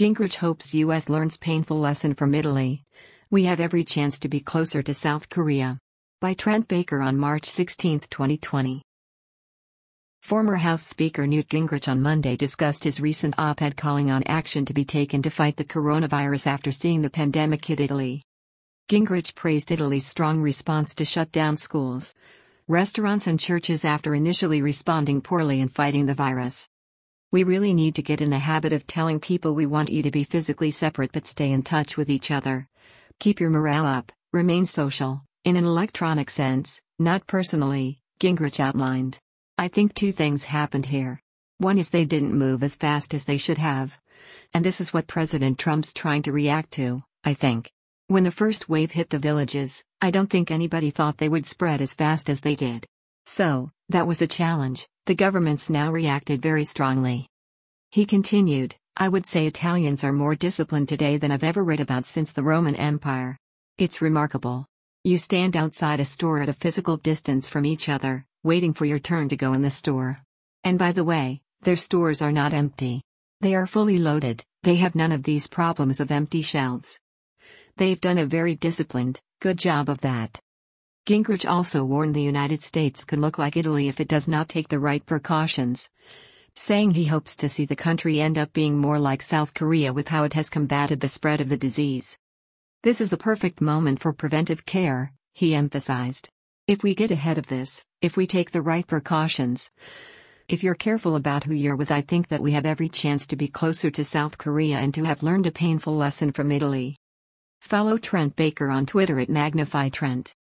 Gingrich hopes U.S. learns painful lesson from Italy. We have every chance to be closer to South Korea. By Trent Baker on March 16, 2020. Former House Speaker Newt Gingrich on Monday discussed his recent op-ed calling on action to be taken to fight the coronavirus after seeing the pandemic hit Italy. Gingrich praised Italy's strong response to shut down schools, restaurants and churches after initially responding poorly in fighting the virus. We really need to get in the habit of telling people we want you to be physically separate but stay in touch with each other. Keep your morale up, remain social, in an electronic sense, not personally, Gingrich outlined. I think two things happened here. One is they didn't move as fast as they should have. And this is what President Trump's trying to react to, I think. When the first wave hit the villages, I don't think anybody thought they would spread as fast as they did. So, that was a challenge. The government's now reacted very strongly. He continued, I would say Italians are more disciplined today than I've ever read about since the Roman Empire. It's remarkable. You stand outside a store at a physical distance from each other, waiting for your turn to go in the store. And by the way, their stores are not empty. They are fully loaded, they have none of these problems of empty shelves. They've done a very disciplined, good job of that. Gingrich also warned the United States could look like Italy if it does not take the right precautions, saying he hopes to see the country end up being more like South Korea with how it has combated the spread of the disease. This is a perfect moment for preventive care, he emphasized. If we get ahead of this, if we take the right precautions, if you're careful about who you're with, I think that we have every chance to be closer to South Korea and to have learned a painful lesson from Italy. Follow Trent Baker on Twitter at MagnifyTrent.